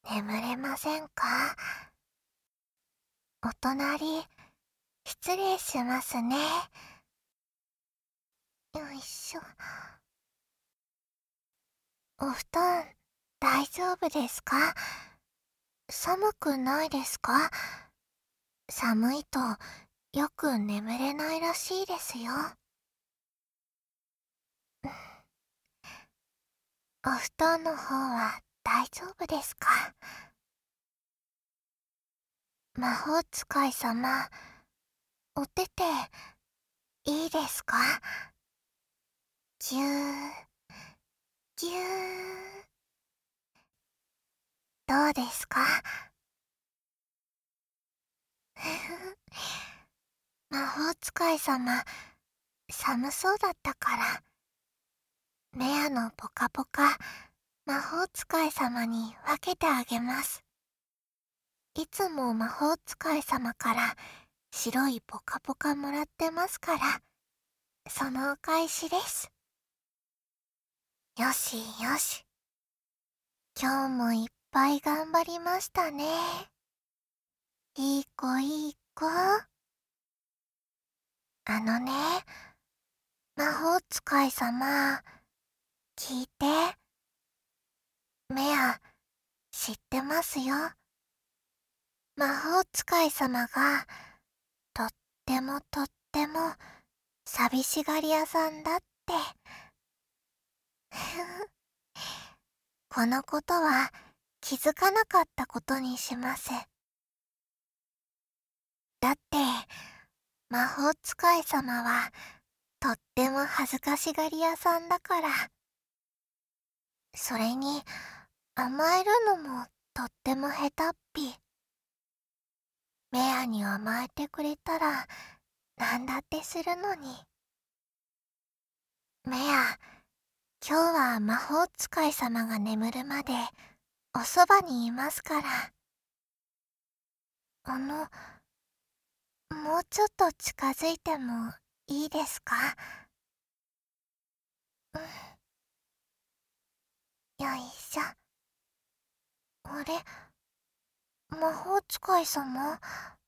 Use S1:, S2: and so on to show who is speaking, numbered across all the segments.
S1: 眠れませんか？お隣、失礼しますね。よいしょ。お布団、大丈夫ですか？寒くないですか？寒いとよく眠れないらしいですよ。お布団の方は大丈夫ですか？魔法使い様、お手手、いいですか？ぎゅー、ぎゅー。どうですか？魔法使い様、寒そうだったから、メアのポカポカ、魔法使い様に分けてあげます。いつも魔法使い様から白いポカポカもらってますから、そのお返しです。よしよし。今日もいっぱい頑張りましたね。いい子いい子。あのね、魔法使い様、聞いて。メア、知ってますよ。魔法使い様が、とってもとっても、寂しがり屋さんだって。このことは、気づかなかったことにします。だって、魔法使い様は、とっても恥ずかしがり屋さんだから。それに、甘えるのもとっても下手っぴ。メアに甘えてくれたら、なんだってするのに。メア、今日は魔法使い様が眠るまでおそばにいますから。もうちょっと近づいてもいいですか？よいしょ。あれ、魔法使い様？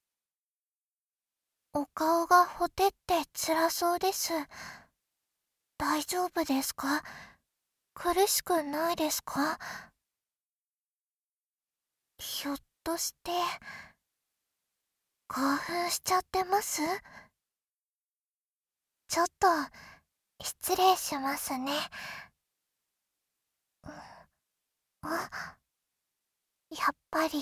S1: お顔がほてって辛そうです。大丈夫ですか？苦しくないですか？ひょっとして、興奮しちゃってます？ちょっと、失礼しますね。あ、やっぱり。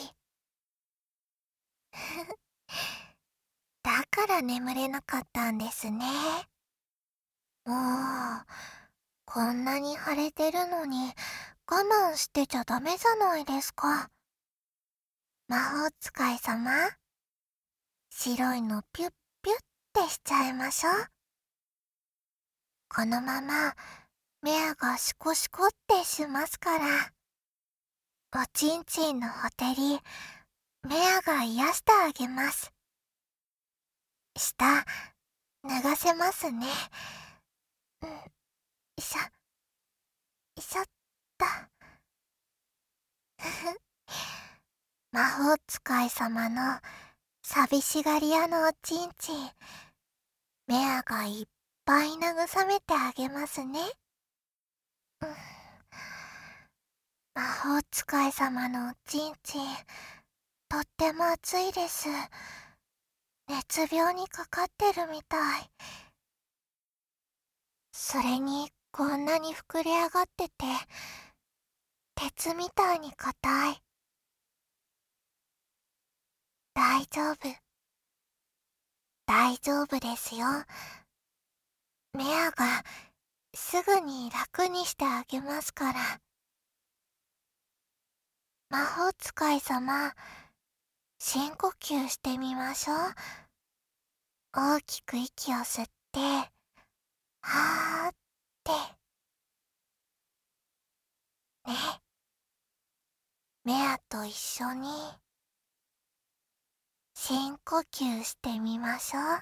S1: だから眠れなかったんですね。もう、こんなに腫れてるのに我慢してちゃダメじゃないですか。魔法使い様、白いのピュッピュッってしちゃいましょう。このまま、メアがシコシコってしますから。おちんちんのほてり、メアが癒してあげます。下、脱がせますね。うん、しゃ、しゃった。魔法使い様の寂しがり屋のおちんちん、メアがいっぱい慰めてあげますね。うん、魔法使い様のおちんちん、とっても熱いです。熱病にかかってるみたい。それに、こんなに膨れ上がってて、鉄みたいに硬い。大丈夫、大丈夫ですよ。メアがすぐに楽にしてあげますから。魔法使い様、深呼吸してみましょう。大きく息を吸って、はーって、ね。メアと一緒に、深呼吸してみましょう。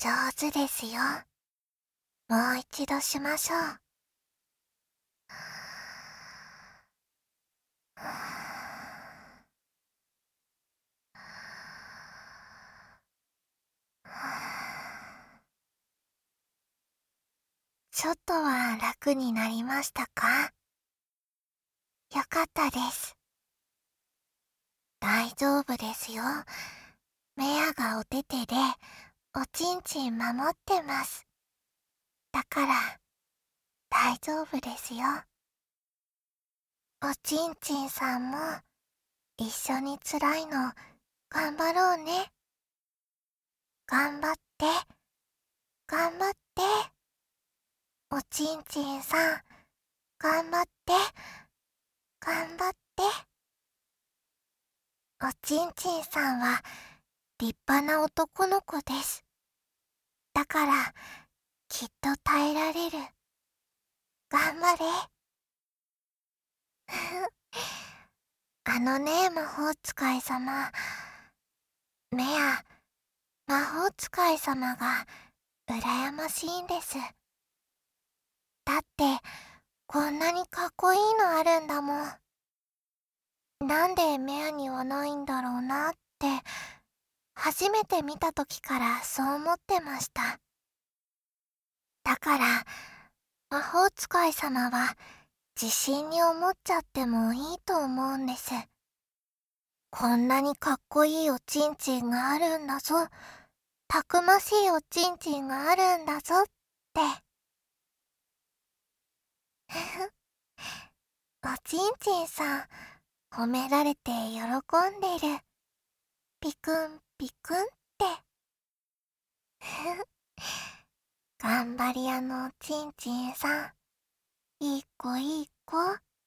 S1: 上手ですよ。もう一度しましょう。ちょっとは楽になりましたか？よかったです。大丈夫ですよ。メアがおててでおちんちん守ってます。だから大丈夫ですよ。おちんちんさんも一緒に辛いの頑張ろうね。頑張って、頑張って。おちんちんさん、頑張って、頑張って。おちんちんさんは立派な男の子です。だから、きっと耐えられる。頑張れ。あのね、魔法使い様。メア、魔法使い様が羨ましいんです。だって、こんなにかっこいいのあるんだもん。なんでメアにはないんだろうなって、初めて見た時からそう思ってました。だから、魔法使い様は自信に思っちゃってもいいと思うんです。こんなにかっこいいおちんちんがあるんだぞ。たくましいおちんちんがあるんだぞって。おちんちんさん、褒められて喜んでる。ピクンピクンって。頑張り屋のおちんちんさん、いい子いい子。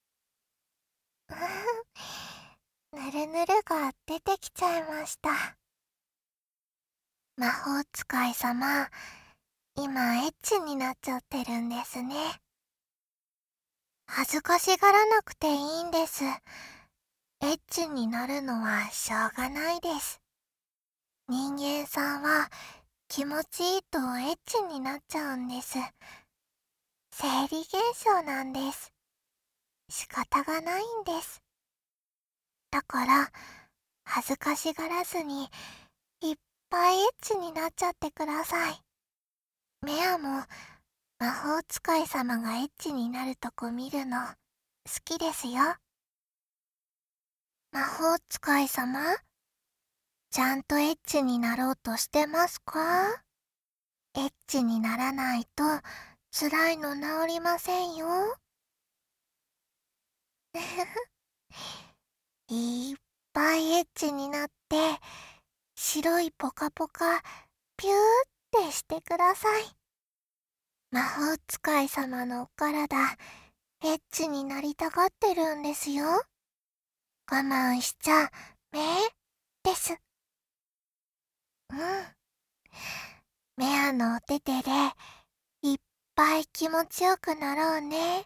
S1: ぬるぬるが出てきちゃいました。魔法使い様、今エッチになっちゃってるんですね。恥ずかしがらなくていいんです。エッチになるのはしょうがないです。人間さんは気持ちいいとエッチになっちゃうんです。生理現象なんです。仕方がないんです。だから、恥ずかしがらずにいっぱいエッチになっちゃってください。メアも魔法使い様がエッチになるとこ見るの好きですよ。魔法使い様、ちゃんとエッチになろうとしてますか？エッチにならないと辛いの治りませんよ。いっぱいエッチになって白いポカポカピューってしてください。魔法使い様のお体エッチになりたがってるんですよ。我慢しちゃめです。うん。メアのお手手でいっぱい気持ちよくなろうね。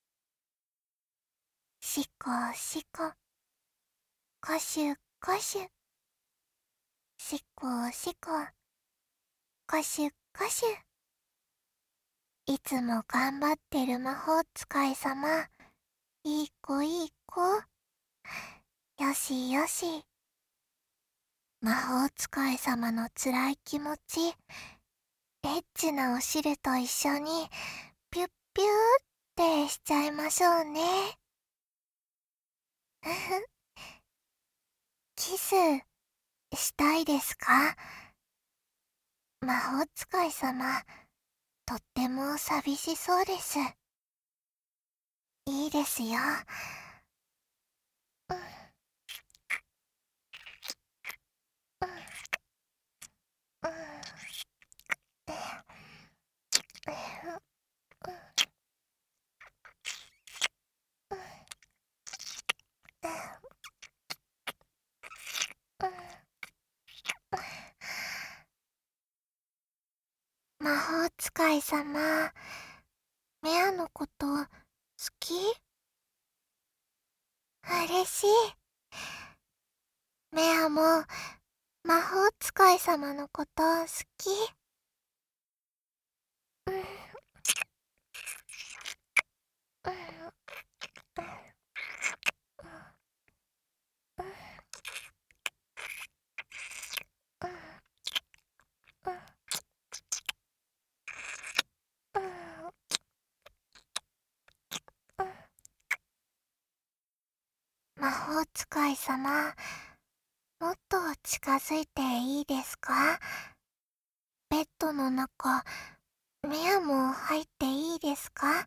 S1: しこしこ、こしゅこしゅ。しこしこ、こしゅこしゅ。いつも頑張ってる魔法使い様、いい子いい子。よしよし。魔法使い様の辛い気持ち、エッチなお汁と一緒にピュッピューってしちゃいましょうね。キスしたいですか？魔法使い様、とっても寂しそうです。いいですよ。うん、うん、うん、魔法使い様、メアのこと好き？嬉しい。メアも魔法使い様のこと好き。 魔法使い様、もっと近づいていいですか？ベッドの中、メアも入っていいですか？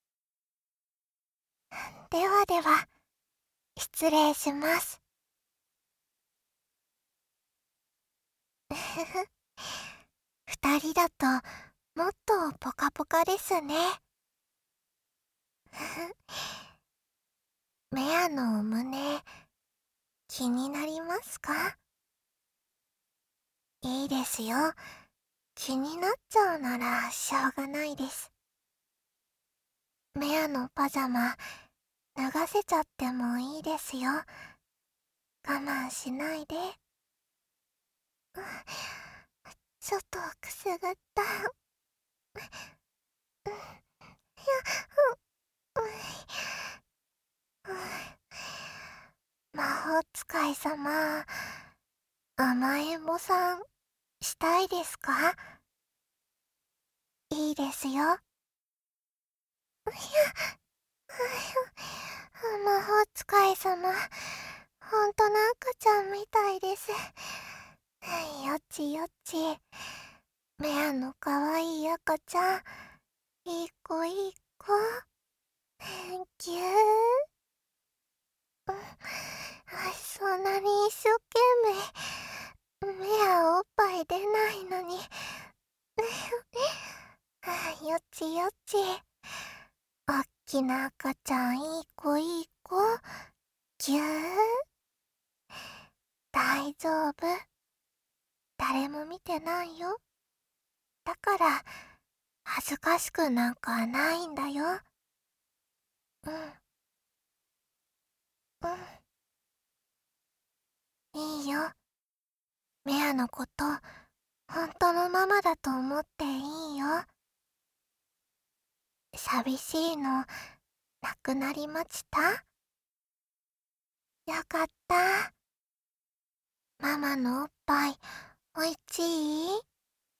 S1: ではでは、失礼します。ふふ、二人だともっとポカポカですね。ふふ、メアの胸、気になりますか？いいですよ。気になっちゃうならしょうがないです。メアのパジャマ、脱がせちゃってもいいですよ。我慢しないで。うん、ちょっとくすぐった。うん、いや、うん、うん、魔法使い様、甘えん坊さん、したいですか？いいですよ。いや、魔法使い様、ほんとの赤ちゃんみたいです。よちよち。メアのかわいい赤ちゃん。いい子いい子。ぎゅー。うん、そんなに一生懸命、メアおっぱい出ないのに。よちよち。おっきな赤ちゃんいい子いい子。ぎゅー。大丈夫。誰も見てないよ。だから、恥ずかしくなんかないんだよ。うん、うん、いいよ。メアのこと、本当のママだと思っていいよ。寂しいの、なくなりました？よかった。ママのおっぱい、おいちい？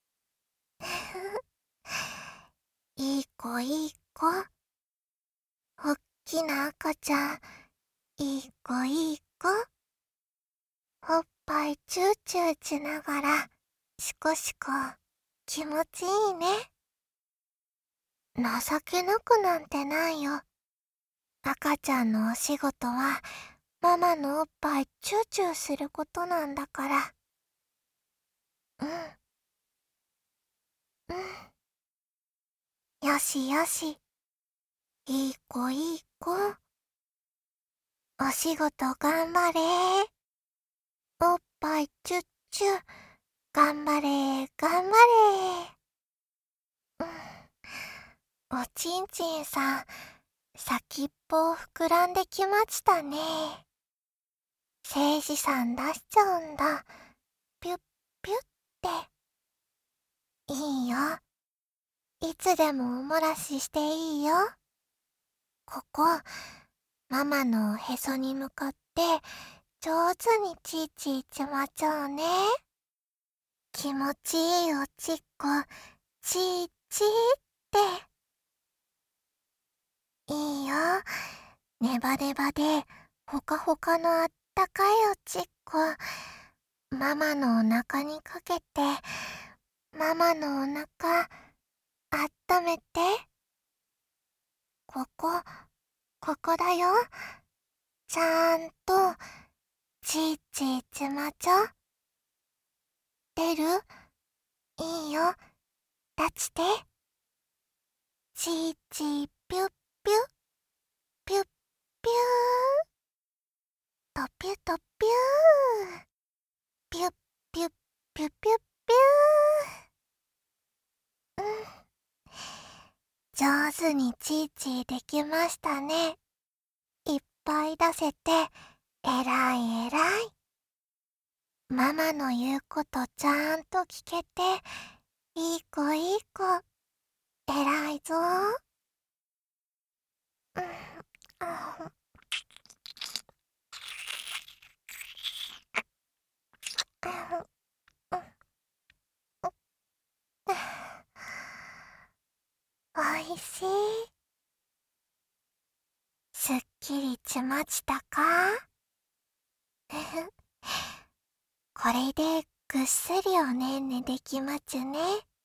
S1: いい子いい子。おっきな赤ちゃん、いい子いい子。おっぱいチューチューしながら、シコシコ、気持ちいいね。情けなくなんてないよ。赤ちゃんのお仕事は、ママのおっぱいチューチューすることなんだから。うん、うん。よしよし。いい子いい子。お仕事頑張れ。おっぱいチュッチュ。頑張れ頑張れ。うん、おちんちんさん、先っぽ膨らんできましたね。せいじさん出しちゃうんだ。ピュッピュッって。いいよ。いつでもおもらししていいよ。ここ、ママのおへそに向かって、上手にチーチーちまちょうね。気持ちいいおちっこ、チーチーって。いいよ。ネバネバで、ほかほかのあったかいおちっこ、ママのお腹にかけて、ママのお腹、あっためて。ここ、ここだよ。ちゃんと、ちーちーちまちょ。出る？いいよ。立ちて。ちーちーぴゅっぴゅ、ぴゅっぴゅー。とぴゅとぴゅー。ぴゅっぴゅっぴゅっぴゅっぴゅー。うん。上手にチーチーできましたね。いっぱい出せて、えらいえらい。ママの言うことちゃんと聞けて、いい子いい子、えらいぞ。うん、あ、おいしい。すっきりちまちたか？ふふ。これでぐっすりおねんねできまちゅね。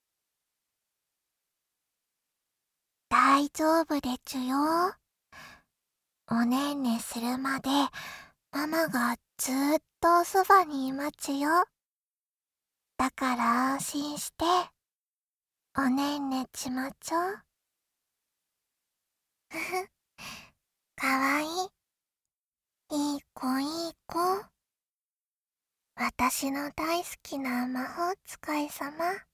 S1: 大丈夫でちゅよ。おねんねするまでママがずーっとおそばにいまちゅよ。だから安心しておねんねちまちょ。ふふ。かわいい。いい子いい子。私の大好きな魔法使いさま。